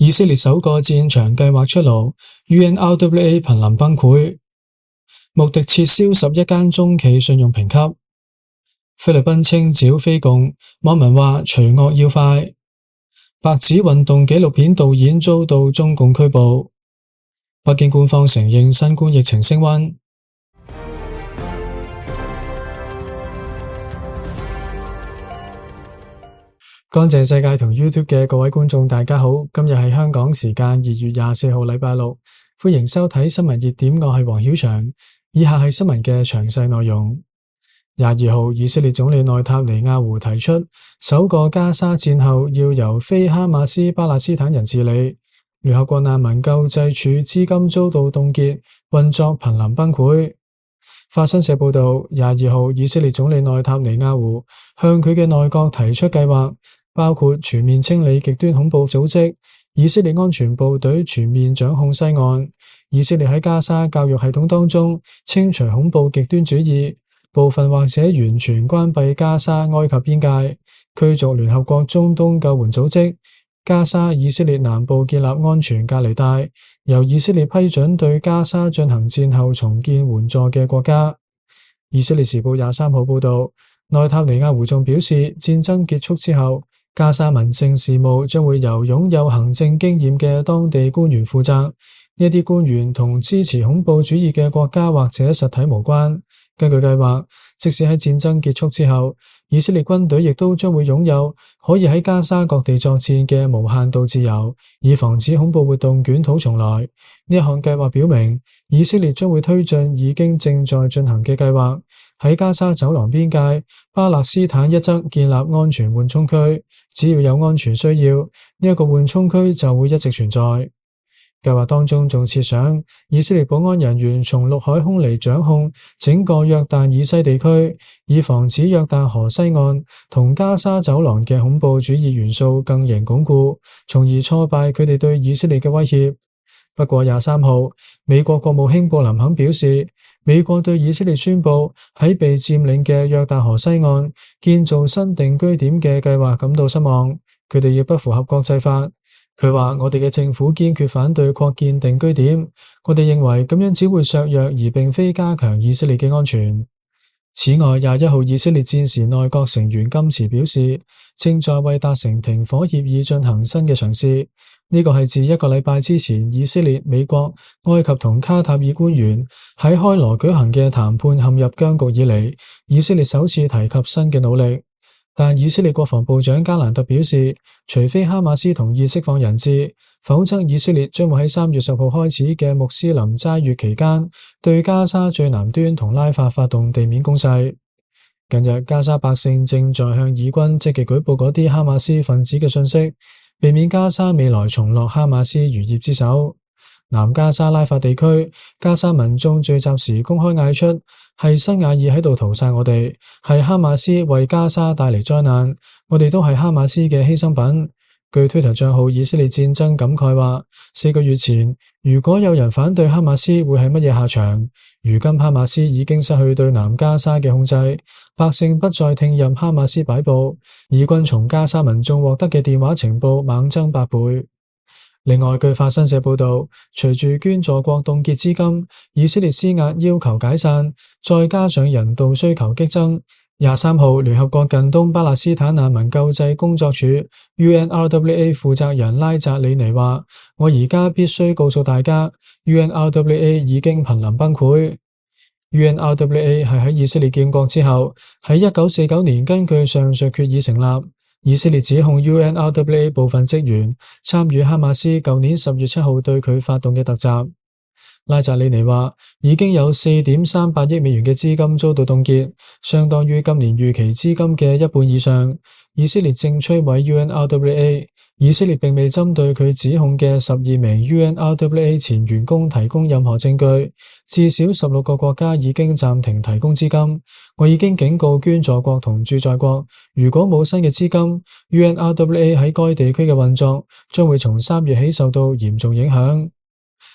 以色列首個戰場計劃出爐 ，UNRWA 瀕臨崩潰。穆迪撤銷11間中企信用評級。菲律賓清剿菲共，網民話除惡要快。白紙運動紀錄片導演遭到中共拘捕。北京官方承認新冠疫情升溫。乾淨世界同 YouTube 嘅各位觀眾大家好，今日係香港時間2月24號禮拜六，歡迎收睇新聞熱點，我係黃曉翔。以下係新聞嘅詳細內容。22號，以色列總理內塔尼亞胡提出，首個加沙戰後要由非哈馬斯巴勒斯坦人治理。聯合國難民救濟署資金遭到凍結，運作瀕臨崩潰。法新社報道，22號，以色列總理內塔尼亞胡向佢嘅內閣提出計劃，包括全面清理極端恐怖組織，以色列安全部隊全面掌控西岸，以色列喺加沙教育系統當中清除恐怖極端主義，部分或者完全關閉加沙埃及邊界，驅逐聯合國中東救援組織，加沙以色列南部建立安全隔離帶，由以色列批准對加沙進行戰後重建援助嘅國家。以色列時報23號報道，內塔尼亞胡仲表示，戰爭結束之後，加沙民政事務將會由擁有行政經驗嘅當地官員負責。呢啲官員同支持恐怖主義嘅國家或者實體無關。根據計劃，即使喺戰爭結束之後，以色列軍隊亦都將會擁有可以喺加沙各地作戰嘅無限度自由，以防止恐怖活動捲土重來。呢一項計劃表明，以色列將會推進已經正在進行嘅計劃，喺加沙走廊邊界巴勒斯坦一側建立安全緩衝區，只要有安全需要，呢一個緩衝區就會一直存在。計劃當中仲設想，以色列保安人員從陸海空嚟掌控整個約旦以西地區，以防止約旦河西岸同加沙走廊嘅恐怖主義元素更形鞏固，從而挫敗佢哋對以色列嘅威脅。不過23號，美國國務卿布林肯表示，美國對以色列宣布喺被佔領嘅約旦河西岸建造新定居點嘅計劃感到失望，佢哋亦不符合國際法。佢話：我哋嘅政府堅決反對擴建定居點，我哋認為咁樣只會削弱而並非加強以色列嘅安全。此外，21號，以色列戰時內閣成員金池表示，正在為達成停火協議進行新嘅嘗試。呢個係自1個禮拜之前，以色列、美國、埃及同卡塔爾官員喺開羅舉行嘅談判陷入僵局以嚟，以色列首次提及新嘅努力。但以色列國防部長加蘭特表示，除非哈馬斯同意釋放人質，否則以色列將會喺3月10號開始嘅穆斯林齋月期間，對加沙最南端同拉法發動地面攻勢。近日，加沙百姓正在向以軍積極舉報嗰啲哈馬斯分子嘅信息，避免加沙未來重落哈馬斯餘孽之手。南加沙拉法地區，加沙民眾聚集時公開嗌出，係辛瓦爾喺度屠殺我哋，係哈馬斯為加沙帶嚟災難，我哋都係哈馬斯嘅犧牲品。據推特賬號以色列戰爭感慨話，4個月前，如果有人反對哈馬斯會係乜嘢下場？如今哈馬斯已經失去對南加沙嘅控制，百姓不再聽任哈馬斯擺布，以軍從加沙民眾獲得嘅電話情報猛增8倍。另外，據法新社報道，隨住捐助國凍結資金，以色列施壓要求解散，再加上人道需求激增。23號，聯合國近東巴勒斯坦難民救濟工作署 UNRWA 負責人拉扎里尼話：我而家必須告訴大家 ，UNRWA 已經瀕臨崩潰。UNRWA 係喺以色列建國之後，喺1949年根據上述決議成立。以色列指控 UNRWA 部分職員參與哈馬斯舊年10月7號對佢發動嘅突襲。拉扎里尼話，已經有4.38億美元嘅資金遭到凍結，相當於今年預期資金嘅一半以上。以色列正摧毀 UNRWA。以色列並未針對佢指控嘅12名 UNRWA 前員工提供任何證據，至少16個國家已經暫停提供資金。我已經警告捐助國同駐在國，如果冇新嘅資金， UNRWA 喺該地區嘅運作將會從3月起受到嚴重影響。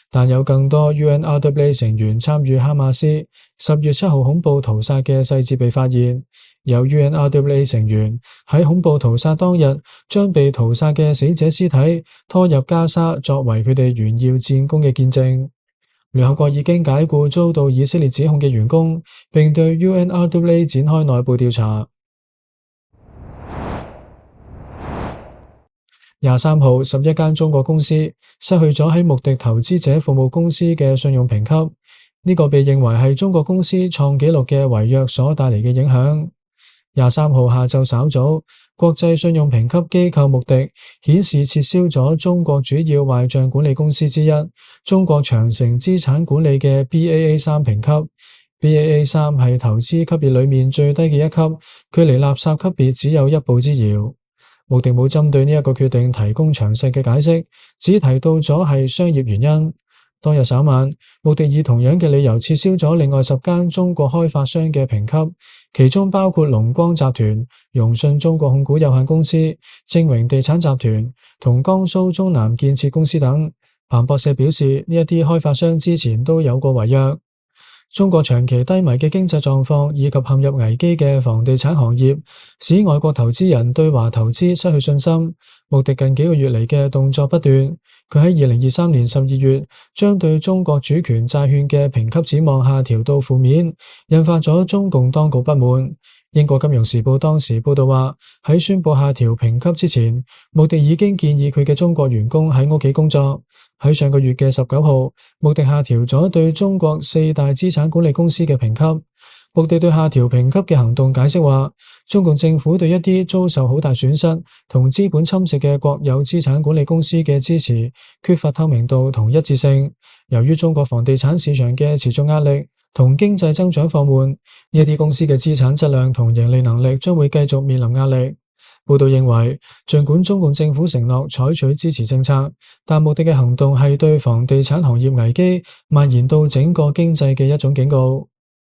但有更多 UNRWA 成員參與哈馬斯10月7號恐怖屠殺嘅細節被發現。有 UNRWA 成員喺恐怖屠殺當日，將被屠殺嘅死者屍體拖入加沙，作為佢哋炫耀戰功嘅見證。聯合國已經解雇遭到以色列指控嘅員工，並對 UNRWA 展開內部調查。23號，11間中國公司失去咗喺穆迪投資者服務公司嘅信用評級，呢個被認為係中國公司創紀錄嘅違約所帶嚟嘅影響。23號下晝稍早，國際信用評級機構穆迪顯示撤銷咗中國主要壞賬管理公司之一中國長城資產管理嘅 Baa3 評級。Baa3 係投資級別裏面最低嘅一級，距離垃圾級別只有一步之遙。穆迪冇針對呢一個決定提供詳細嘅解釋，只提到咗係商業原因。當日稍晚，穆迪以同樣嘅理由撤銷咗另外10間中國開發商嘅評級，其中包括龍光集團、融信中國控股有限公司、正榮地產集團同江蘇中南建設公司等。彭博社表示，呢一啲開發商之前都有過違約。中國長期低迷嘅經濟狀況以及陷入危機嘅房地產行業，使外國投資人對華投資失去信心。穆迪近幾個月嚟嘅動作不斷，佢喺2023年12月將對中國主權債券嘅評級展望下調到負面，引發咗中共當局不滿。英國金融時報當時報道話，喺宣布下調評級之前，穆迪已經建議佢嘅中國員工喺屋企工作。喺上個月嘅19號，穆迪下調咗對中國4大資產管理公司嘅評級。穆迪對下調評級嘅行動解釋話，中共政府對一啲遭受好大損失同資本侵蝕嘅國有資產管理公司嘅支持缺乏透明度同一致性。由於中國房地產市場嘅持續壓力同經濟增長放緩，呢一啲公司嘅資產質量同盈利能力將會繼續面臨壓力。報道認為，儘管中共政府承諾採取支持政策，但穆迪嘅行動係對房地產行業危機蔓延到整個經濟嘅一種警告。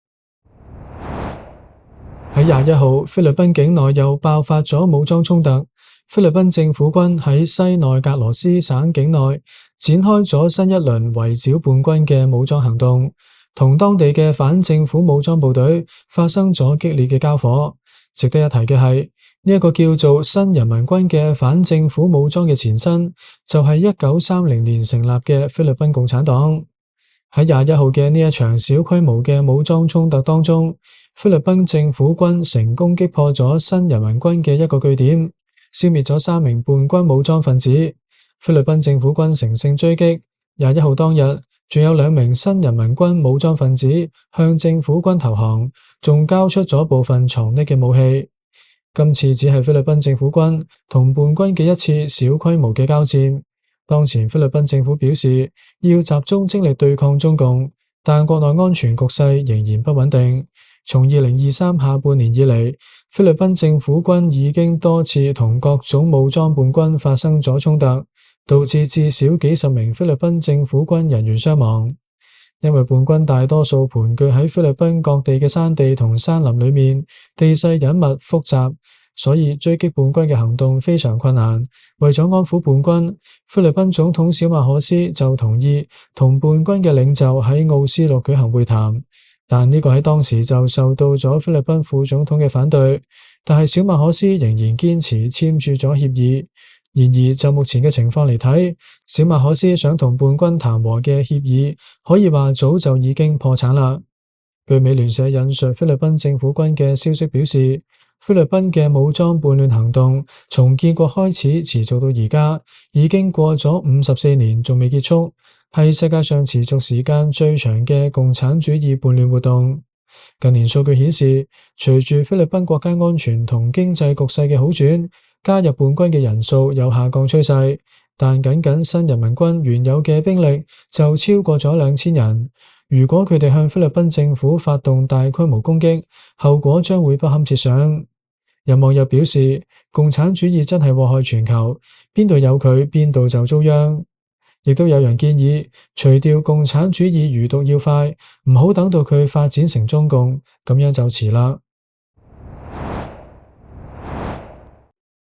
喺21號，菲律賓境內又爆發咗武裝衝突。菲律賓政府軍喺西內格羅斯省境內展開咗新一輪圍剿叛軍嘅武裝行動，同當地嘅反政府武裝部隊發生咗激烈嘅交火。值得一提嘅係，呢一個叫做新人民軍嘅反政府武裝嘅前身，就係1930年成立嘅菲律賓共產黨。喺21號嘅呢一場小規模嘅武裝衝突當中，菲律賓政府軍成功擊破咗新人民軍嘅一個據點，消滅咗3名叛軍武裝分子。菲律賓政府軍乘勝追擊。21號當日，仲有2名新人民軍武裝分子向政府軍投降，仲交出咗部分藏匿嘅武器。今次只係菲律賓政府軍同叛軍嘅一次小規模嘅交戰。當前菲律賓政府表示要集中精力對抗中共，但國內安全局勢仍然不穩定。從2023下半年以嚟，菲律賓政府軍已經多次同各種武裝叛軍發生咗衝突，導致至少幾十名菲律賓政府軍人員傷亡。因為叛軍大多數盤踞喺菲律賓各地嘅山地同山林裏面，地勢隱密複雜，所以追擊叛軍嘅行動非常困難。為咗安撫叛軍，菲律賓總統小馬可斯就同意同叛軍嘅領袖喺奧斯陸舉行會談，但呢個喺當時就受到咗菲律賓副總統嘅反對。但係小馬可斯仍然堅持簽署咗協議。然而就目前嘅情況嚟睇，小馬可斯想同叛軍談和嘅協議，可以話早就已經破產啦。據美聯社引述菲律賓政府軍嘅消息表示，菲律賓嘅武裝叛亂行動從建國開始持續到而家，已經過咗54年仲未結束，係世界上持續時間最長嘅共產主義叛亂活動。近年數據顯示，隨住菲律賓國家安全同經濟局勢嘅好轉，加入叛軍嘅人數有下降趨勢，但僅僅新人民軍原有嘅兵力就超過咗2000人。如果佢哋向菲律賓政府發動大規模攻擊，後果將會不堪設想。有網友表示，共產主義真係禍害全球，邊度有佢，邊度就遭殃。亦都有人建議，除掉共產主義餘毒要快，唔好等到佢發展成中共，咁樣就遲啦。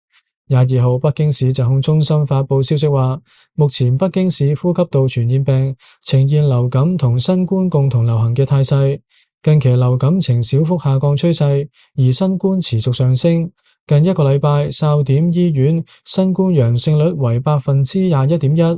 22號，北京市疾控中心發佈消息話，目前北京市呼吸道傳染病呈現流感同新冠共同流行嘅態勢，近期流感呈小幅下降趨勢，而新冠持續上升。近一個禮拜，哨點醫院新冠陽性率為21.1%，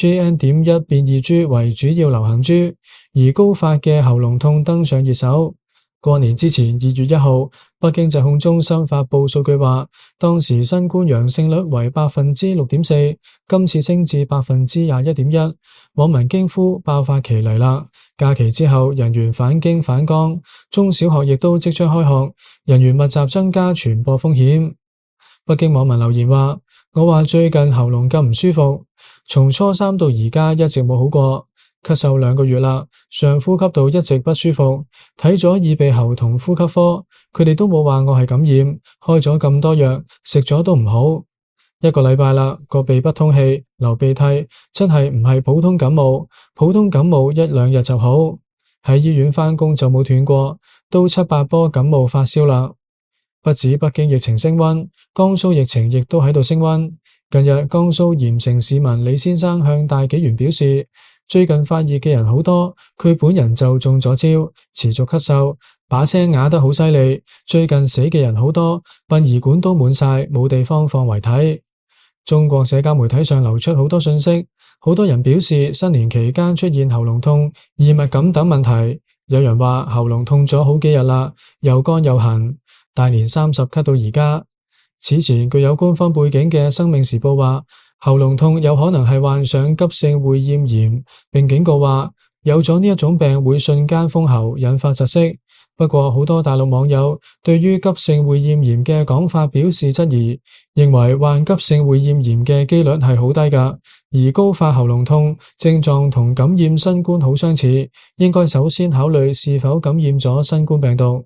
JN.1 變異株為主要流行株，而高發嘅喉嚨痛登上熱搜。過年之前2月1號，北京疾控中心發佈數據話，當時新冠陽性率為6.4%，今次升至21.1%，網民驚呼爆發期嚟啦！假期之後，人員返京返崗，中小學亦都即將開學，人員密集增加傳播風險。北京網民留言話：我話最近喉嚨咁唔舒服，從初三到而家一直冇好過，咳嗽2個月啦，上呼吸道一直不舒服，睇咗耳鼻喉同呼吸科，佢哋都冇話我係感染，開咗咁多藥，食咗都唔好。1個禮拜啦，個鼻不通氣，流鼻涕，真係唔係普通感冒，普通感冒1-2日就好。喺醫院返工就冇斷過，都7-8波感冒發燒啦。不止北京疫情升溫，江蘇疫情亦都喺度升溫。近日，江蘇鹽城市民李先生向大紀元表示，最近發熱嘅人好多，佢本人就中咗招，持續咳嗽，把聲啞得好犀利。最近死嘅人好多，殯儀館都滿晒，冇地方放遺體。中國社交媒體上流出好多信息，好多人表示新年期間出現喉嚨痛、異物感等問題。有人話喉嚨痛咗好幾日啦，又乾又痕，大年30咳到而家。此前具有官方背景嘅《生命時報》話，喉嚨痛有可能係患上急性會厭炎，並警告話有咗呢一種病會瞬間封喉，引發窒息。不過好多大陸網友對於急性會厭炎嘅講法表示質疑，認為患急性會厭炎嘅機率係好低㗎，而高發喉嚨痛症狀同感染新冠好相似，應該首先考慮是否感染咗新冠病毒。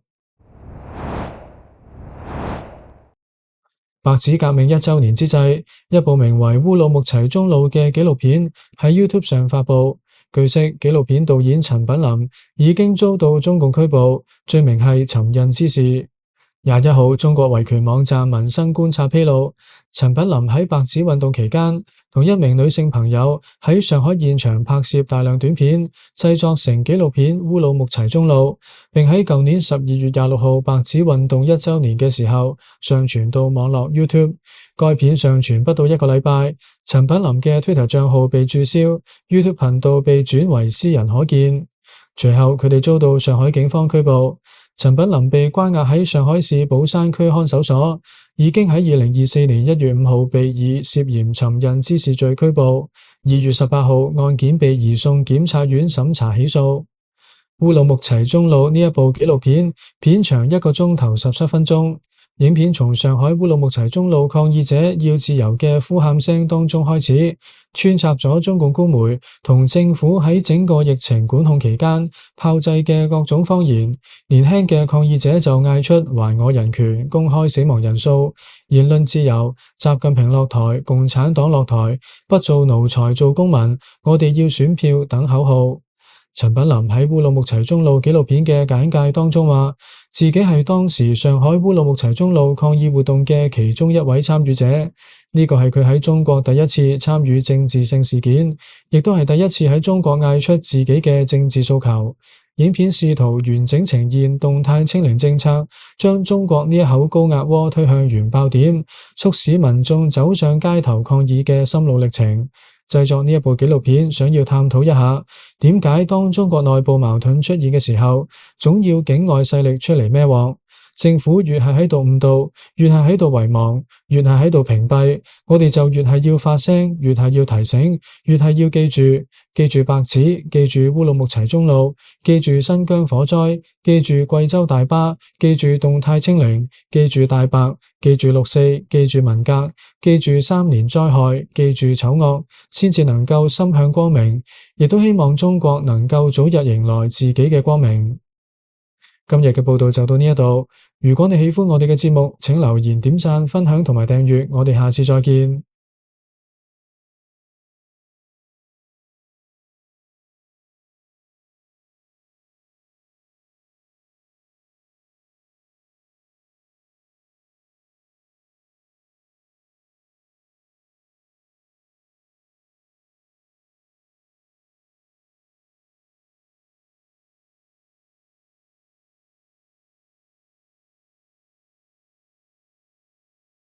白紙革命1週年之際，一部名為《烏魯木齊中路》嘅紀錄片喺 YouTube 上發佈。據悉，紀錄片導演陳品林已經遭到中共拘捕，罪名係尋釁滋事。21號，中國維權網站民生觀察披露，陳品林喺白紙運動期間，同一名女性朋友喺上海現場拍攝大量短片，製作成紀錄片《烏魯木齊中路》，並喺舊年12月26號白紙運動1週年嘅時候上傳到網絡 YouTube。該片上傳不到1個禮拜，陳品林嘅 Twitter 賬號被註銷， YouTube 頻道被轉為私人可見。隨後佢哋遭到上海警方拘捕。陳品林被關押喺上海市寶山區看守所，已經喺2024年1月5號被以涉嫌尋釁滋事罪拘捕。2月18號，案件被移送檢察院審查起訴。烏魯木齊中路呢一部紀錄片，片長1個鐘頭17分鐘。影片從上海烏魯木齊中路抗議者要自由嘅呼喊聲當中開始，穿插咗中共官媒同政府喺整個疫情管控期間炮製嘅各種謊言。年輕嘅抗議者就嗌出還我人權、公開死亡人數、言論自由、習近平落台、共產黨落台、不做奴才做公民、我哋要選票等口號。陳品林喺烏魯木齊中路紀錄片嘅簡介當中話，自己係當時上海烏魯木齊中路抗議活動嘅其中一位參與者，呢個係佢喺中國第一次參與政治性事件，亦都係第一次喺中國嗌出自己嘅政治訴求。影片試圖完整呈現動態清零政策將中國呢一口高壓鍋推向原爆點，促使民眾走上街頭抗議嘅心路歷程。製作呢一部紀錄片，想要探討一下點解當中國內部矛盾出現嘅時候，總要境外勢力出嚟孭鑊。政府越係喺度誤導，越係喺度遺忘，越係喺度屏蔽，我哋就越係要發聲，越係要提醒，越係要記住白紙，記住烏魯木齊中路，記住新疆火災，記住貴州大巴，記住動態清零，記住大白，記住6·4，記住文革，記住3年災害，記住醜惡，先至能夠心向光明。亦都希望中國能夠早日迎來自己嘅光明。今日嘅報道就到呢一度，如果你喜歡我哋嘅節目，請留言、點讚、分享同埋訂閱，我哋下次再見。